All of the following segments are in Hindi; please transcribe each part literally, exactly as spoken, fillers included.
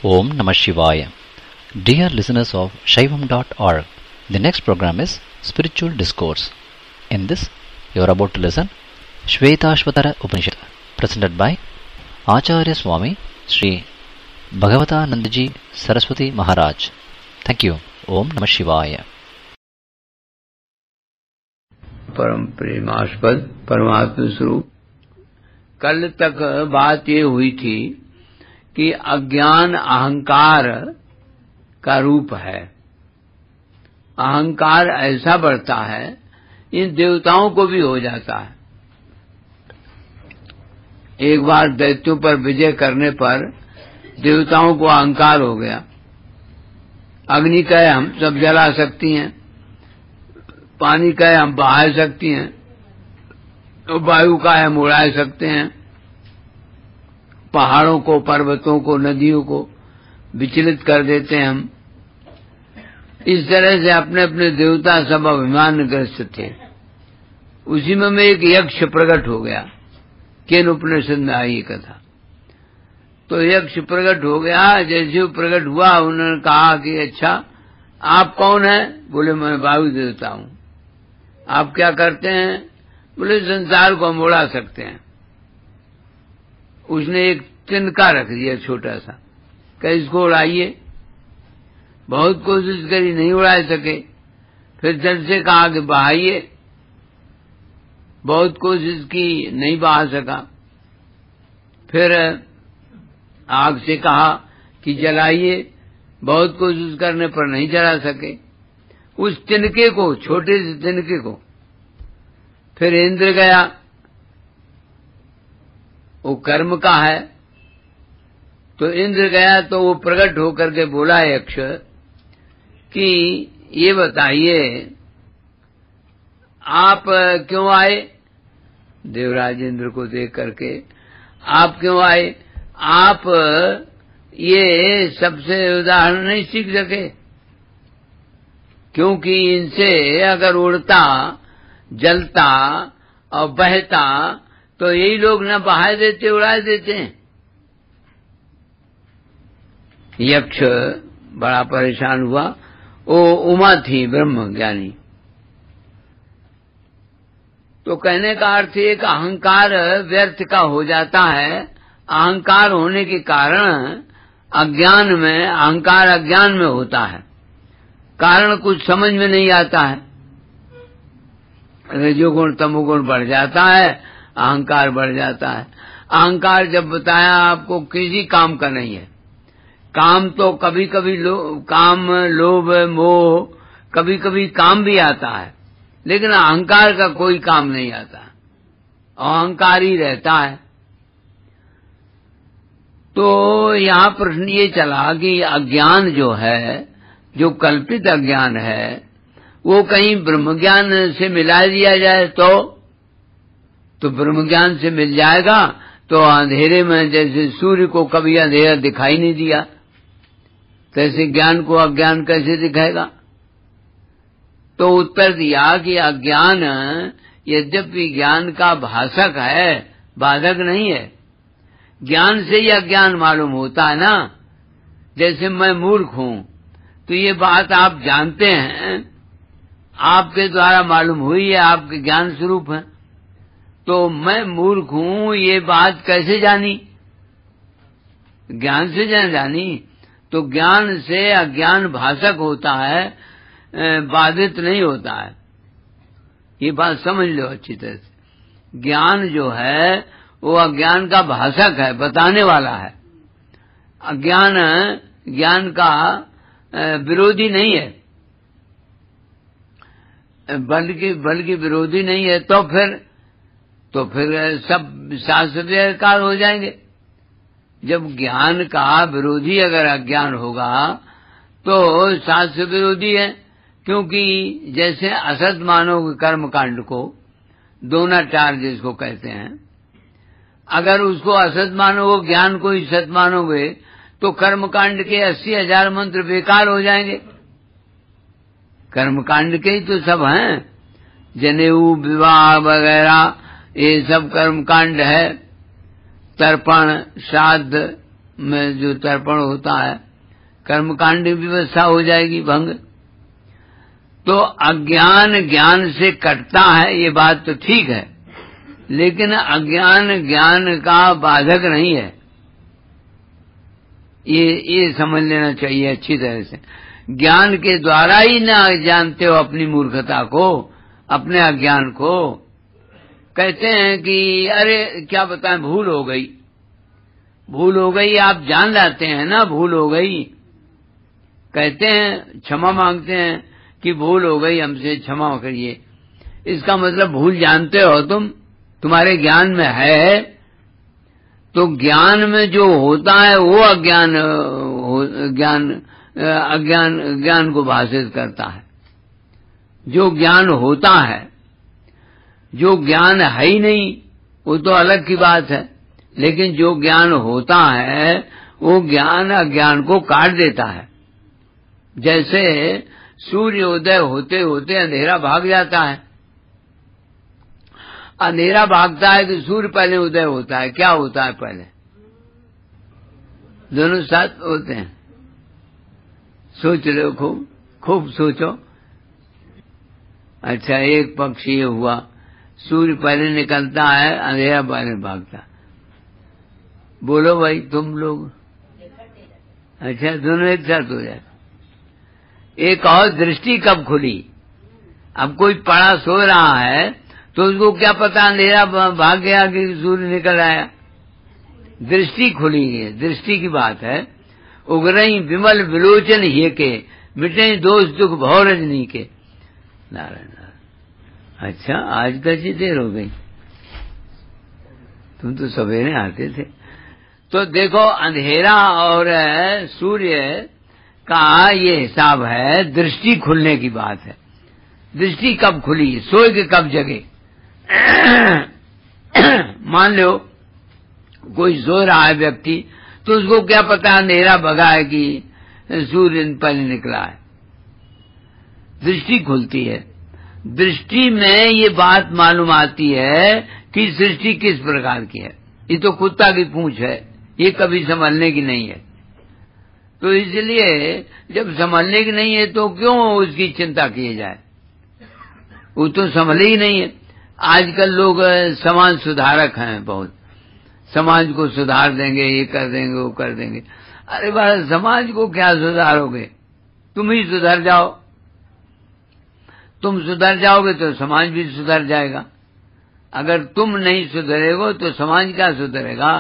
Om Namah Shivaya. Dear listeners of Shaivam dot org, the next program is Spiritual Discourse. In this, you are about to listen Shvetashvatara Upanishad, presented by Acharya Swami Sri Bhagavatanandaji Saraswati Maharaj. Thank you. Om Namah Shivaya. परम प्रेमास्पद परमात्मा स्वरूप। कल तक बात ये हुई थी कि अज्ञान अहंकार का रूप है। अहंकार ऐसा बढ़ता है, इन देवताओं को भी हो जाता है। एक बार दैत्यों पर विजय करने पर देवताओं को अहंकार हो गया। अग्नि कहे हम सब जला सकती हैं, पानी कहे हम बहा सकती हैं, तो वायु का हम उड़ा सकते हैं, पहाड़ों को, पर्वतों को, नदियों को विचलित कर देते हैं हम। इस तरह से अपने अपने देवता सब अभिमानग्रस्त थे। उसी में, में एक यक्ष प्रकट हो गया। केन उपनिषद में आई कथा। तो यक्ष प्रकट हो गया। जैसे वो प्रकट हुआ, उन्होंने कहा कि अच्छा आप कौन है? बोले मैं वायु देवता हूं। आप क्या करते हैं? बोले संसार को हम उड़ा सकते हैं। उसने एक तिनका रख दिया छोटा सा, कि इसको उड़ाइए। बहुत कोशिश करी, नहीं उड़ा सके। फिर जल से कहा कि बहाइए। बहुत कोशिश की, नहीं बहा सका। फिर आग से कहा कि जलाइए। बहुत कोशिश करने पर नहीं जला सके उस तिनके को, छोटे से तिनके को। फिर इंद्र गया, वो कर्म का है। तो इंद्र गया तो वो प्रकट होकर के बोला यक्ष कि ये बताइए आप क्यों आए? देवराज इंद्र को देख करके, आप क्यों आए? आप ये सबसे उदाहरण नहीं सीख सके? क्योंकि इनसे अगर उड़ता, जलता और बहता तो यही लोग न बहा देते, उड़ा देते हैं। यक्ष बड़ा परेशान हुआ। वो उमा थी ब्रह्म ज्ञानी। तो कहने का अर्थ एक अहंकार व्यर्थ का हो जाता है। अहंकार होने के कारण अज्ञान में, अहंकार अज्ञान में होता है। कारण कुछ समझ में नहीं आता है। रजोगुण तमोगुण बढ़ जाता है, अहंकार बढ़ जाता है। अहंकार जब बताया आपको किसी काम का नहीं है। काम तो कभी कभी लो, काम, लोभ, मोह, कभी कभी काम भी आता है, लेकिन अहंकार का कोई काम नहीं आता। अहंकार ही रहता है। तो यहाँ प्रश्न ये चला कि अज्ञान जो है, जो कल्पित अज्ञान है, वो कहीं ब्रह्म ज्ञान से मिला दिया जाए तो तो ब्रह्म ज्ञान से मिल जाएगा। तो अंधेरे में जैसे सूर्य को कभी अंधेरा दिखाई नहीं दिया, तैसे ज्ञान को अज्ञान कैसे दिखाएगा? तो उत्तर दिया कि अज्ञान यद्यपि ज्ञान का भाषक है, बाधक नहीं है। ज्ञान से ही अज्ञान मालूम होता है ना। जैसे मैं मूर्ख हूं, तो ये बात आप जानते हैं, आपके द्वारा मालूम हुई है, आपके ज्ञान स्वरूप है। तो मैं मूर्ख हूं ये बात कैसे जानी? ज्ञान से जान जानी। तो ज्ञान से अज्ञान भाषक होता है, बाधित नहीं होता है। ये बात समझ लो अच्छी तरह से। ज्ञान जो है वो अज्ञान का भाषक है, बताने वाला है। अज्ञान ज्ञान का विरोधी नहीं है, बल्कि बल्कि विरोधी नहीं है। तो फिर तो फिर सब शास्त्र बेकार हो जाएंगे। जब ज्ञान का विरोधी अगर अज्ञान होगा तो शास्त्र विरोधी है। क्योंकि जैसे असत मानोगे कर्म कांड को, दोनाचार जिसको कहते हैं, अगर उसको असत मानोगे, ज्ञान को ही सत मानोगे, तो कर्मकांड के अस्सी हजार मंत्र बेकार हो जाएंगे। कर्मकांड के ही तो सब हैं। जनेऊ, विवाह वगैरह ये सब कर्मकांड है। तर्पण, श्राद्ध, में जो तर्पण होता है, कर्मकांड की व्यवस्था हो जाएगी भंग। तो अज्ञान ज्ञान से कटता है, ये बात तो ठीक है, लेकिन अज्ञान ज्ञान का बाधक नहीं है, ये ये समझ लेना चाहिए अच्छी तरह से। ज्ञान के द्वारा ही ना जानते हो अपनी मूर्खता को, अपने अज्ञान को। कहते हैं कि अरे क्या बताएं, भूल हो गई, भूल हो गई, आप जान जाते हैं ना भूल हो गई। कहते हैं, क्षमा मांगते हैं कि भूल हो गई, हमसे क्षमा करिए। इसका मतलब भूल जानते हो तुम, तुम्हारे ज्ञान में है। तो ज्ञान में जो होता है वो अज्ञान ज्ञान अज्ञान ज्ञान को भाषित करता है। जो ज्ञान होता है, जो ज्ञान है ही नहीं वो तो अलग की बात है, लेकिन जो ज्ञान होता है वो ज्ञान अज्ञान को काट देता है। जैसे सूर्योदय होते होते अंधेरा भाग जाता है, अंधेरा भागता है तो सूर्य पहले उदय होता है। क्या होता है पहले? दोनों साथ होते हैं। सोच लो, खूब खूब सोचो। अच्छा, एक पक्ष ये हुआ, सूर्य पहले निकलता है, अंधेरा पहले भागता। बोलो भाई तुम लोग। अच्छा, दोनों एक साथ हो जाए। एक और, दृष्टि कब खुली? अब कोई पड़ा सो रहा है तो उसको क्या पता अंधेरा भाग गया कि सूर्य निकल आया। दृष्टि खुली है, दृष्टि की बात है। उगरई विमल विलोचन ये के, मिटे दोष दुख भव रजनी के। नारायण नारायण। अच्छा, आज तक ही देर हो गई, तुम तो सवेरे आते थे। तो देखो, अंधेरा और सूर्य का ये हिसाब है, दृष्टि खुलने की बात है। दृष्टि कब खुली? सोए के कब जगे? मान लो कोई सो रहा है व्यक्ति, तो उसको क्या पता अंधेरा भगा है कि सूर्य पहले निकला है। दृष्टि खुलती है, दृष्टि में ये बात मालूम आती है कि सृष्टि किस प्रकार की है। ये तो कुत्ता की पूंछ है, ये कभी संभलने की नहीं है। तो इसलिए जब संभलने की नहीं है तो क्यों उसकी चिंता किए जाए, वो तो संभले ही नहीं है। आजकल लोग समाज सुधारक हैं, बहुत समाज को सुधार देंगे, ये कर देंगे, वो कर देंगे। अरे बाबा, समाज को क्या सुधारोगे? तुम ही सुधर जाओ। तुम सुधर जाओगे तो समाज भी सुधर जाएगा। अगर तुम नहीं सुधरेगो तो समाज क्या सुधरेगा?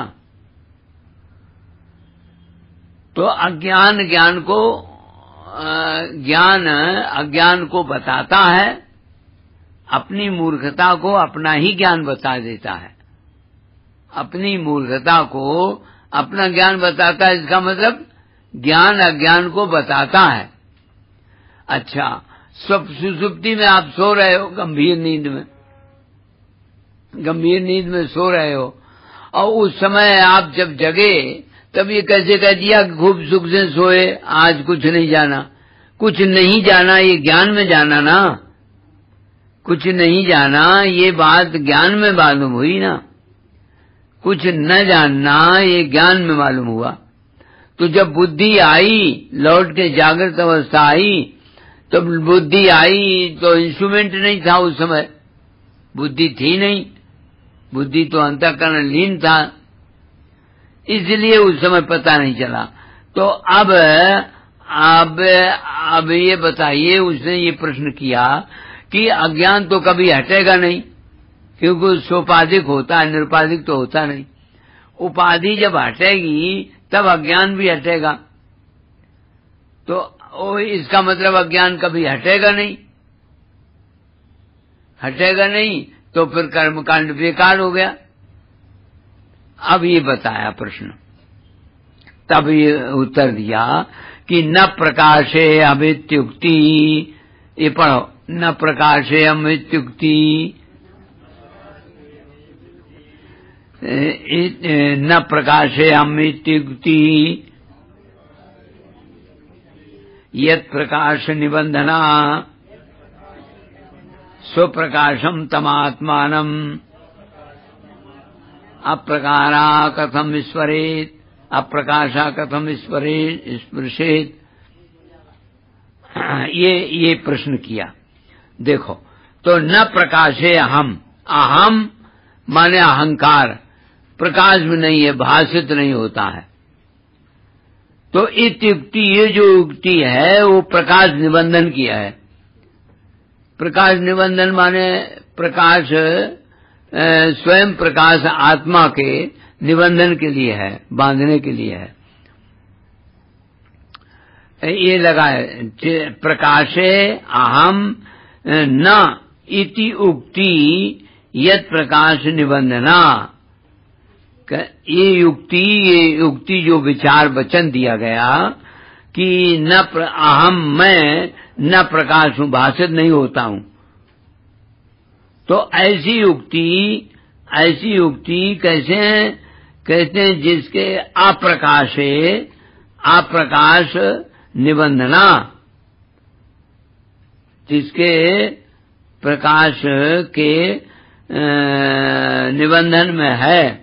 तो अज्ञान ज्ञान को ज्ञान अज्ञान को बताता है, अपनी मूर्खता को अपना ही ज्ञान बता देता है। अपनी मूर्खता को अपना ज्ञान बताता है, इसका मतलब ज्ञान अज्ञान को बताता है। अच्छा, सुसुप्ति में आप सो रहे हो, गंभीर नींद में, गंभीर नींद में सो रहे हो, और उस समय आप जब जगे तब ये कैसे कह दिया कि खूब सुख से सोए, आज कुछ नहीं जाना। कुछ नहीं जाना ये ज्ञान में जाना ना, कुछ नहीं जाना ये बात ज्ञान में मालूम हुई ना। कुछ न जानना ये ज्ञान में मालूम हुआ। तो जब बुद्धि आई, लौट के जागृत अवस्था आई, तो बुद्धि आई तो इंस्ट्रूमेंट नहीं था उस समय, बुद्धि थी नहीं, बुद्धि तो अंतःकरण लीन था, इसलिए उस समय पता नहीं चला। तो अब अब अब ये बताइए, उसने ये प्रश्न किया कि अज्ञान तो कभी हटेगा नहीं, क्योंकि सोपाधिक होता है, निरुपाधिक तो होता नहीं। उपाधि जब हटेगी तब अज्ञान भी हटेगा। तो इसका मतलब अज्ञान कभी हटेगा नहीं, हटेगा नहीं तो फिर कर्मकांड बेकार हो गया। अब ये बताया प्रश्न, तब ये उत्तर दिया कि न प्रकाशे अमित्युक्ति, ये पढ़ो, न प्रकाशे अमित्युक्ति, न प्रकाशे अमित्युक्ति, यत् प्रकाश निबंधना स्वप्रकाशम तमात्मानम अप्रकारा कथम ईश्वरेत। अप्रकाशा कथम स्पृशेत, ये ये प्रश्न किया। देखो, तो न प्रकाशे अहम, अहम माने अहंकार प्रकाश में नहीं है, भाषित नहीं होता है। तो इस युक्ति, ये जो युक्ति है वो प्रकाश निबंधन किया है। प्रकाश निबंधन माने प्रकाश स्वयं प्रकाश आत्मा के निबंधन के लिए है, बांधने के लिए है। ये लगा है प्रकाशे अहम न इति उक्ति यत प्रकाश निबंधना। ये युक्ति, ये युक्ति जो विचार वचन दिया गया कि न अहम, मैं न प्रकाश हूं, भाषित नहीं होता हूं, तो ऐसी युक्ति, ऐसी युक्ति कैसे हैं? कहते हैं जिसके अप्रकाशे, अप्रकाश निबंधना, जिसके प्रकाश के निबंधन में है।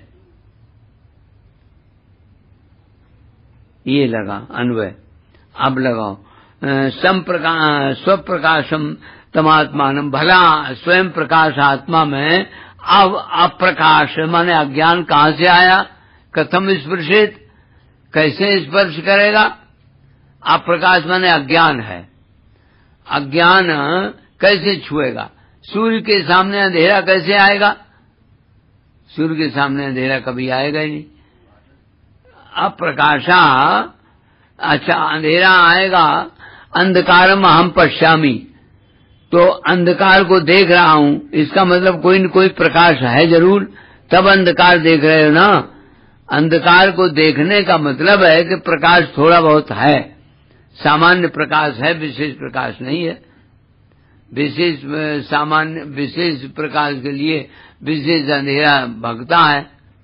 ये लगा अन्वय। अब लगाओ सम प्रकाश स्वप्रकाशम तमात्मानम, भला स्वयं प्रकाश आत्मा में अब अप्रकाश माने अज्ञान कहाँ से आया? कथम स्पर्शित, कैसे स्पर्श करेगा? अप्रकाश माने अज्ञान है, अज्ञान कैसे छुएगा? सूर्य के सामने अंधेरा कैसे आएगा? सूर्य के सामने अंधेरा कभी आएगा ही नहीं। अप्रकाशा, अच्छा अंधेरा आएगा, अंधकारम अहम पश्यामी, तो अंधकार को देख रहा हूं, इसका मतलब कोई न कोई प्रकाश है जरूर, तब अंधकार देख रहे हो ना। अंधकार को देखने का मतलब है कि प्रकाश थोड़ा बहुत है, सामान्य प्रकाश है, विशेष प्रकाश नहीं है। विशेष सामान्य विशेष प्रकाश के लिए विशेष अंधेरा भगता है।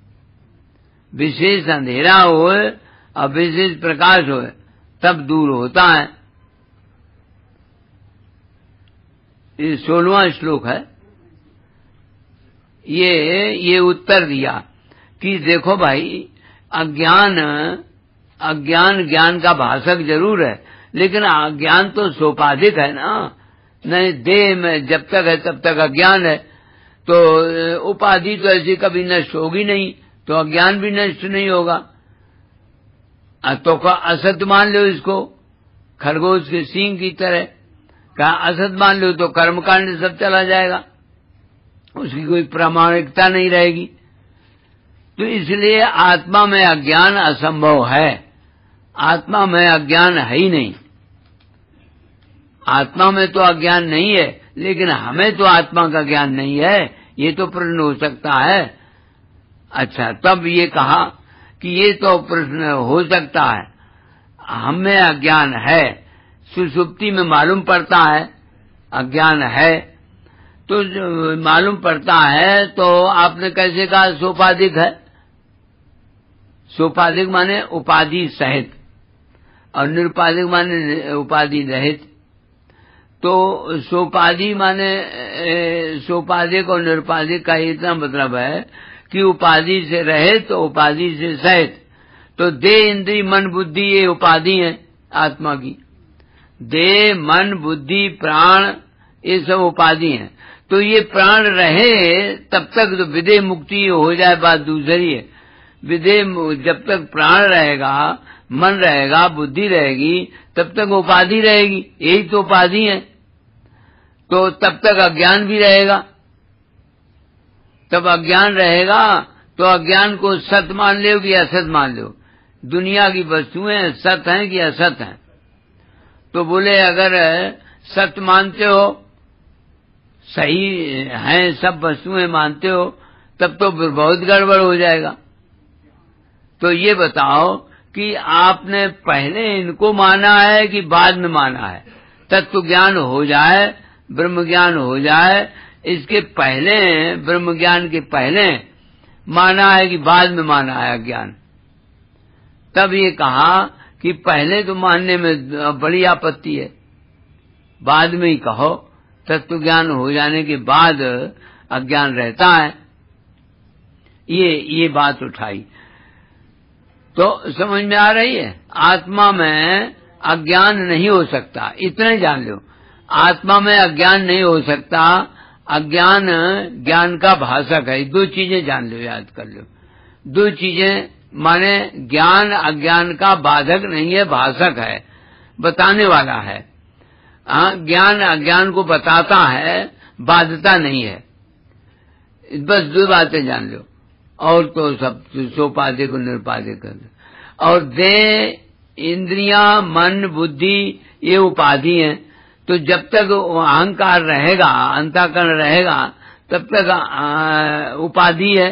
विशेष अंधेरा हो और विशेष प्रकाश हो तब दूर होता है। ये सोलहवां श्लोक है। ये ये उत्तर दिया कि देखो भाई, अज्ञान अज्ञान ज्ञान का भाषक जरूर है, लेकिन अज्ञान तो सोपाधिक है ना। नहीं, देह में जब तक है तब तक अज्ञान है, तो उपाधि तो ऐसी कभी नष्ट होगी नहीं, तो अज्ञान भी नष्ट नहीं होगा। तो असत मान लो इसको, खरगोश के सींग की तरह का असत मान लो तो कर्मकांड सब चला जाएगा, उसकी कोई प्रामाणिकता नहीं रहेगी। तो इसलिए आत्मा में अज्ञान असंभव है, आत्मा में अज्ञान है ही नहीं। आत्मा में तो अज्ञान नहीं है, लेकिन हमें तो आत्मा का ज्ञान नहीं है, ये तो प्रश्न हो सकता है। अच्छा, तब ये कहा कि ये तो प्रश्न हो सकता है, हमें अज्ञान है, सुषुप्ति में मालूम पड़ता है अज्ञान है, तो मालूम पड़ता है, तो आपने कैसे कहा सोपाधिक है? सोपाधिक माने उपाधि सहित और निरुपाधिक माने उपाधि रहित। तो सोपाधि माने सोपाधिक और निरुपाधिक का इतना मतलब है कि उपाधि से रहित तो उपाधि से सहित। तो देह, इंद्रिय, मन, बुद्धि ये उपाधि है आत्मा की। देह, मन, बुद्धि, प्राण ये सब उपाधि हैं। तो ये प्राण रहे तब तक तो विदेह मुक्ति हो जाए, बात दूसरी है। विदेह जब तक प्राण रहेगा, मन रहेगा, बुद्धि रहेगी, तब तक उपाधि रहेगी, यही तो उपाधि है। तो तब तक अज्ञान भी रहेगा, तब अज्ञान रहेगा, तो अज्ञान को सत मान लो कि असत मान लो। दुनिया की वस्तुएं सत हैं कि असत हैं? तो बोले अगर सत मानते हो, सही हैं सब वस्तुएं मानते हो, तब तो बहुत गड़बड़ हो जाएगा। तो ये बताओ कि आपने पहले इनको माना है कि बाद में माना है? तत्व ज्ञान हो जाए, ब्रह्म ज्ञान हो जाए, इसके पहले, ब्रह्म ज्ञान के पहले माना है कि बाद में माना है अज्ञान? तब ये कहा कि पहले तो मानने में बड़ी आपत्ति है, बाद में ही कहो, तत्व ज्ञान हो जाने के बाद अज्ञान रहता है। ये ये बात उठाई। तो समझ में आ रही है, आत्मा में अज्ञान नहीं हो सकता, इतना ही जान लो। आत्मा में अज्ञान नहीं हो सकता, अज्ञान ज्ञान का भाषक है। दो चीजें जान लो, याद कर लो। दो चीजें माने ज्ञान अज्ञान का बाधक नहीं है, भाषक है, बताने वाला है। ज्ञान अज्ञान को बताता है, बाधता नहीं है। बस दो बातें जान लो, और तो सब सोपाधिक को निरुपाधिक कर दो। और देह, इंद्रियां, मन, बुद्धि ये उपाधि हैं। तो जब तक अहंकार रहेगा, अंतःकरण रहेगा, तब तक उपाधि है,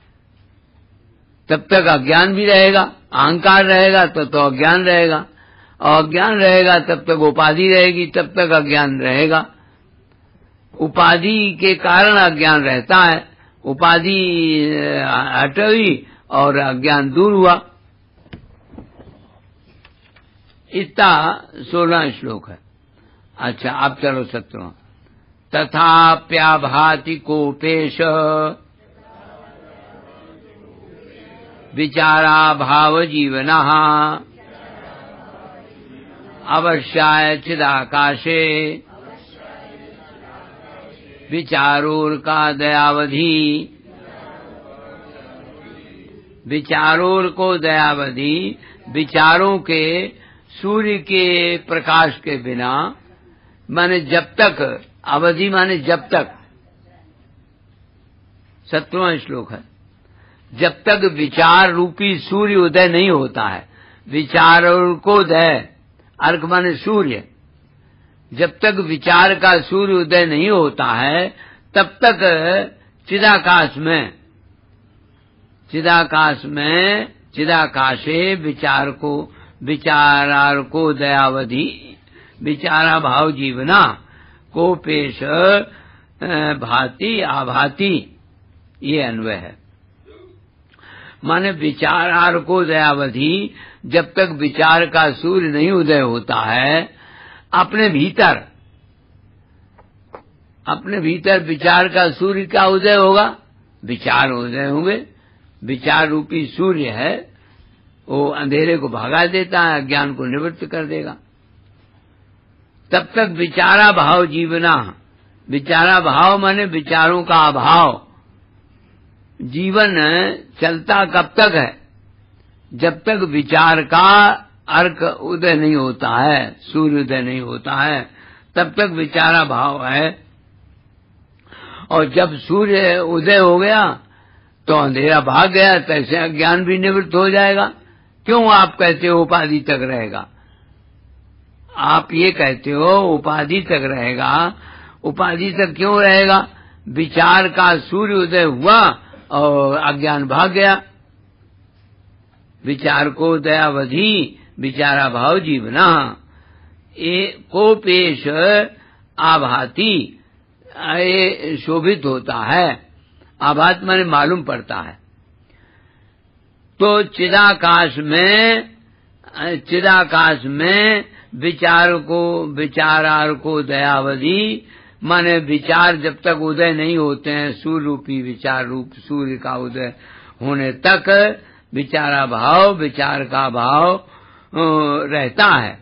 तब तक अज्ञान भी रहेगा। अहंकार रहेगा तो तो अज्ञान रहेगा, और अज्ञान रहेगा तब तक उपाधि रहेगी, तब तक अज्ञान रहेगा। उपाधि के कारण अज्ञान रहता है, उपाधि हट गई और अज्ञान दूर हुआ। इतना सोलह श्लोक है। अच्छा, अब चलो सत्रह। तथाप्याभाति कोपेश विचारा भाव जीवना अवश्याय चिदाकाशे विचारोर का दयावधि। विचारोर को दयावधि, विचारों के सूर्य के प्रकाश के बिना, माने जब तक, अवधि माने जब तक, सत्रहवां श्लोक है। जब तक विचार रूपी सूर्य उदय नहीं होता है, विचारों को दय, अर्क माने सूर्य, जब तक विचार का सूर्य उदय नहीं होता है, तब तक चिदाकाश में, चिदाकाश में, चिदाकाशे विचार को, विचारार को दयावधि, विचारा भाव जीवना को पेश भांति आभाति, ये अन्वय है। माने विचारार को दयावधि, जब तक विचार का सूर्य नहीं उदय होता है, अपने भीतर, अपने भीतर विचार का सूर्य का उदय होगा, विचार उदय होंगे। विचार रूपी सूर्य है, वो अंधेरे को भगा देता है, अज्ञान को निवृत्त कर देगा। तब तक विचारा भाव जीवना, विचारा भाव माने विचारों का अभाव। जीवन चलता कब तक है? जब तक विचार का अर्क उदय नहीं होता है, सूर्य उदय नहीं होता है, तब तक विचारा भाव है। और जब सूर्य उदय हो गया तो अंधेरा भाग गया, तैसे अज्ञान भी निवृत्त हो जाएगा। क्यों आप कहते हो उपाधि तक रहेगा? आप ये कहते हो उपाधि तक रहेगा, उपाधि तक क्यों रहेगा? विचार का सूर्य उदय हुआ और अज्ञान भाग गया। विचार को दयावधि, विचारा भाव जीवना ए को पेश आभाति, ये शोभित होता है। आभात माने मालूम पड़ता है। तो चिदाकाश में, चिदाकाश में विचार को, विचारार को दयावधि माने विचार जब तक उदय नहीं होते हैं, सूर्य रूपी विचार रूप सूर्य का उदय होने तक विचारा भाव, विचार का भाव रहता है।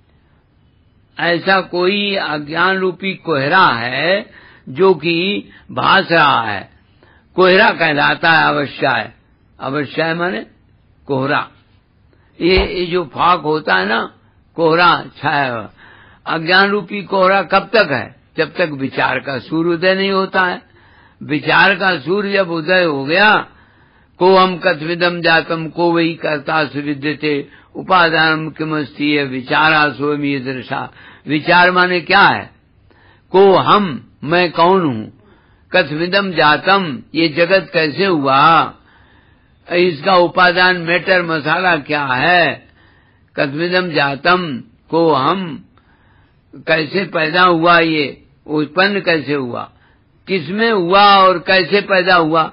ऐसा कोई अज्ञान रूपी कोहरा है जो कि भास रहा है, कोहरा कहलाता है। अवश्य, अवश्य माने कोहरा। ये, ये जो फाक होता है ना, कोहरा छाया, अज्ञान रूपी कोहरा कब तक है? जब तक विचार का सूर्य उदय नहीं होता है। विचार का सूर्य जब उदय हो गया, को हम कथविदम जातम को वही करता सुविद्यते उपादानम किमस्ति है विचारा सोमी दृशा। विचार माने क्या है? को हम, मैं कौन हूँ, कथविदम जातम, ये जगत कैसे हुआ, इसका उपादान मैटर मसाला क्या है, कथविदम जातम, को हम कैसे पैदा हुआ, ये उत्पन्न कैसे हुआ, किसमें हुआ और कैसे पैदा हुआ,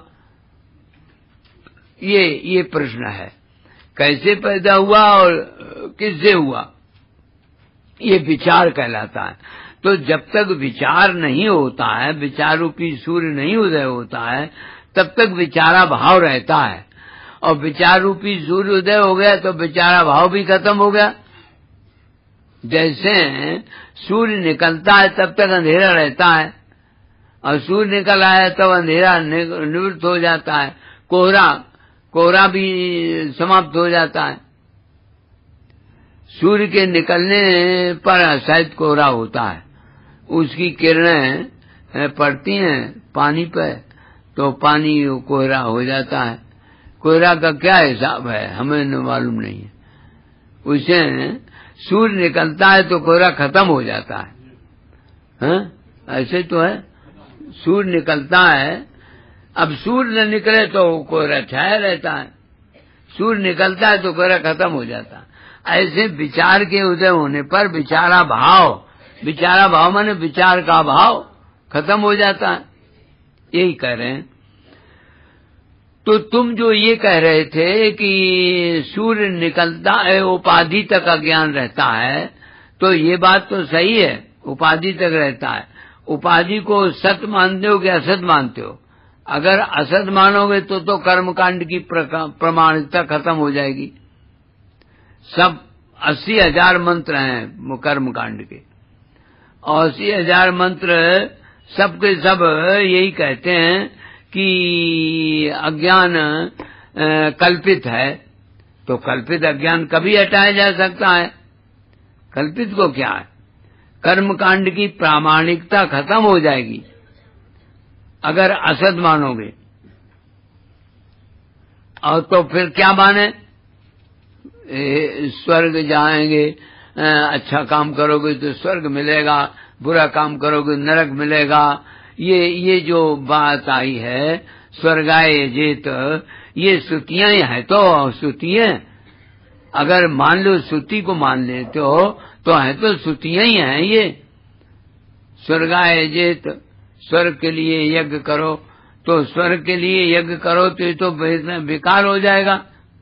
ये ये प्रश्न है। कैसे पैदा हुआ और किससे हुआ, ये विचार कहलाता है। तो जब तक विचार नहीं होता है, विचार रूपी सूर्य नहीं उदय होता है, तब तक विचारा भाव रहता है। और विचार रूपी सूर्योदय हो गया तो विचारा भाव भी खत्म हो गया। जैसे सूर्य निकलता है तब तक अंधेरा रहता है, और सूर्य निकल आया तब अंधेरा निवृत्त हो जाता है, कोहरा कोहरा भी समाप्त हो जाता है। सूर्य के निकलने पर शायद कोहरा होता है, उसकी किरणें पड़ती हैं पानी पे तो पानी कोहरा हो जाता है। कोहरा का क्या हिसाब है हमें न मालूम नहीं है। उसे सूर्य निकलता है तो कोहरा खत्म हो जाता है, हैं? ऐसे तो है, सूर्य निकलता है, अब सूर्य न निकले तो कोहरा छाया रहता है, सूर्य निकलता है तो कोहरा खत्म हो जाता है। ऐसे विचार के उदय होने पर विचारा भाव, विचारा भाव माने विचार का भाव खत्म हो जाता है, यही कह रहे हैं। तो तुम जो ये कह रहे थे कि सूर्य निकलता है उपाधि तक अज्ञान रहता है, तो ये बात तो सही है, उपाधि तक रहता है। उपाधि को सत्य मानते हो कि असत मानते हो? अगर असत मानोगे तो तो कर्मकांड की प्रमाणिकता खत्म हो जाएगी। सब अस्सी हजार मंत्र हैं कर्मकांड के, और अस्सी हजार मंत्र सबके सब यही कहते हैं कि अज्ञान कल्पित है। तो कल्पित अज्ञान कभी हटाया जा सकता है? कल्पित को क्या है, कर्मकांड की प्रामाणिकता खत्म हो जाएगी अगर असत मानोगे। और तो फिर क्या माने, स्वर्ग जाएंगे, अच्छा काम करोगे तो स्वर्ग मिलेगा, बुरा काम करोगे नरक मिलेगा। ये ये जो बात आई है स्वर्गाय जेत, ये श्रुतियां है तो श्रुतियां, अगर मान लो श्रुति को मान लेते हो तो है तो श्रुतियां ही हैं। ये स्वर्गाय जेत, स्वर्ग के लिए यज्ञ करो, तो स्वर्ग के लिए यज्ञ करो तो ये तो बेकार हो जाएगा।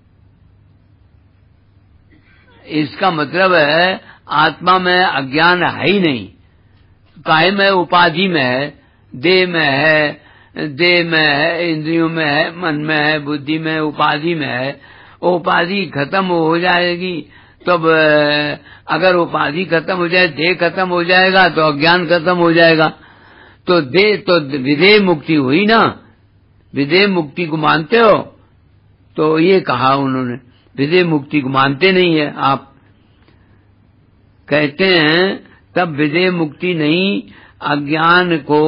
इसका मतलब है आत्मा में अज्ञान है ही नहीं, काहे में उपाधि में है, देह में है, देह में है, इंद्रियों में है, मन में है, बुद्धि में, उपाधि में है। उपाधि खत्म हो जाएगी तब, अगर उपाधि खत्म हो जाए, देह खत्म हो जाएगा तो अज्ञान खत्म हो जाएगा। तो देह तो विदेह मुक्ति हुई ना, विदेह मुक्ति को मानते हो? तो ये कहा उन्होंने, विदेह मुक्ति को मानते नहीं है आप, कहते हैं तब विदेह मुक्ति नहीं, अज्ञान को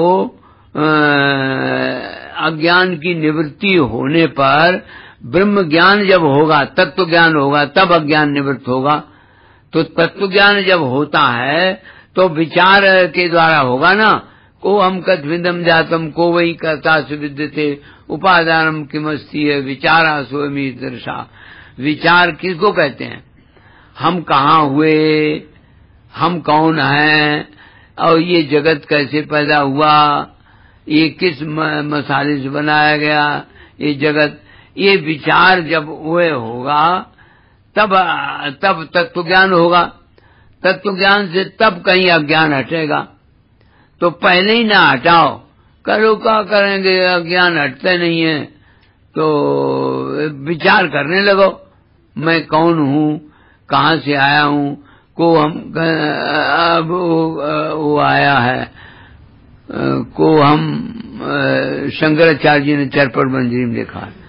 अज्ञान की निवृत्ति होने पर ब्रह्म ज्ञान जब होगा, तत्व ज्ञान होगा, तब अज्ञान निवृत्त होगा। तो तत्व ज्ञान जब होता है तो विचार के द्वारा होगा ना, को हम कथविदम जातम को वही कर्ता सुविद्यते उपादानम किमस्ति है विचारा स्वमी दर्शा। विचार किसको कहते हैं? हम कहाँ हुए, हम कौन हैं, और ये जगत कैसे पैदा हुआ, ये किस मसाले से बनाया गया ये जगत, ये विचार जब हुए होगा तब तब तत्व ज्ञान होगा। तत्व ज्ञान से तब कहीं अज्ञान हटेगा। तो पहले ही ना हटाओ, करो क्या करेंगे, अज्ञान हटते नहीं है, तो विचार करने लगो, मैं कौन हूँ, कहाँ से आया हूँ, को हम अब वो आया है, को हम शंकराचार्य जी ने चरपट मंजरी में लिखा है।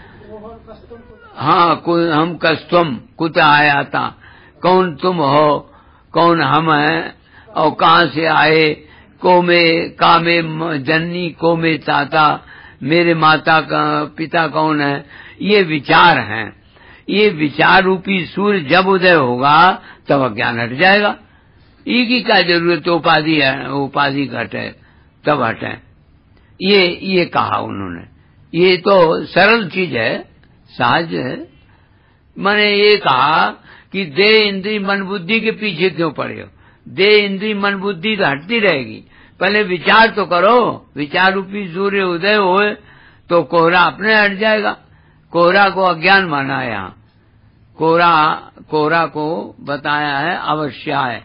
हाँ, हम कस्तम कुत आया था, कौन तुम हो, कौन हम हैं, और कहाँ से आए, को में का में जननी, को में ताता, मेरे माता का पिता कौन है, ये विचार हैं। ये विचार रूपी सूर्य जब उदय होगा तब अज्ञान हट जाएगा। ये की क्या जरूरत, उपाधि है, उपाधि घटे तब हटे। ये ये कहा उन्होंने। ये तो सरल चीज है, सहज है। मैंने ये कहा कि देह इंद्री मन बुद्धि के पीछे क्यों पड़े हो, देह इंद्री मन बुद्धि तो हटती रहेगी, पहले विचार तो करो। विचार रूपी सूर्य उदय होए तो कोहरा अपने हट जाएगा। कोहरा को अज्ञान माना है यहाँ, कोहरा कोहरा को बताया है अवश्याय।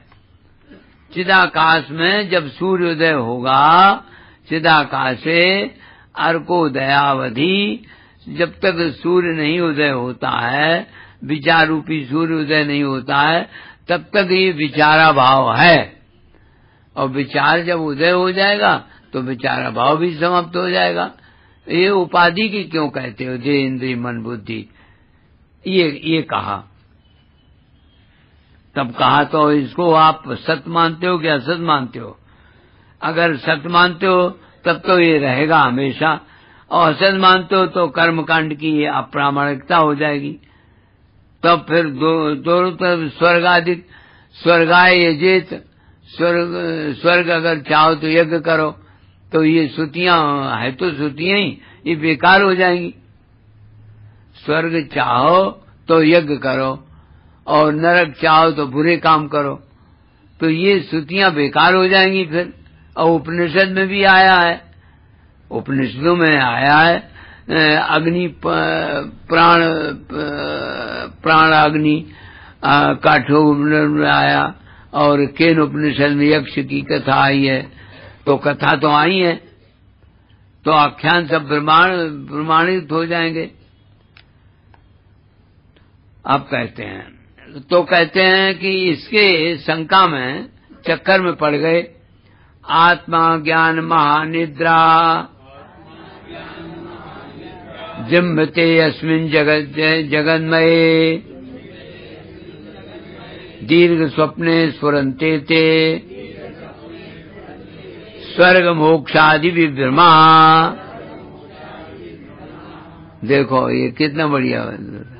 चिदाकाश में जब सूर्योदय होगा, चिदाकाश से अर्कोदयावधि जब तक सूर्य नहीं उदय होता है, विचार रूपी सूर्य उदय नहीं होता है, तब तक ये विचारा भाव है। और विचार जब उदय हो जाएगा तो विचारा भाव भी समाप्त हो जाएगा। ये उपाधि की क्यों कहते हो, देह इंद्रिय मन बुद्धि, ये ये कहा। तब कहा तो इसको आप सत्य मानते हो कि असत मानते हो? अगर सत्य मानते हो तब तो ये रहेगा हमेशा, और असत मानते हो तो कर्मकांड की अप्रामाणिकता हो जाएगी। तब फिर दो दोनों तरफ स्वर्ग आदि, स्वर्गाय यजेत, स्वर्ग स्वर्ग अगर चाहो तो यज्ञ करो, तो ये श्रुतियां है तो श्रुतियां ही ये बेकार हो जाएंगी। स्वर्ग चाहो तो यज्ञ करो और नरक चाहो तो बुरे काम करो, तो ये श्रुतियां बेकार हो जाएंगी फिर। और उपनिषद में भी आया है, उपनिषदों में आया है, अग्नि प्राण प्राण अग्नि काठोपनिषद में आया, और केन उपनिषद में यक्ष की कथा आई है। तो कथा तो आई है, तो आख्यान सब प्रमाण प्रमाणित हो जाएंगे। अब कहते हैं तो कहते हैं कि इसके शंका में चक्कर में पड़ गए। आत्मा ज्ञान महानिद्रा जिम्भते अस्मिन् जगत जगन्मये दीर्घ स्वप्ने स्फुरन्ते ते स्वर्ग मोक्षादि विभ्रमा। देखो ये कितना बढ़िया है।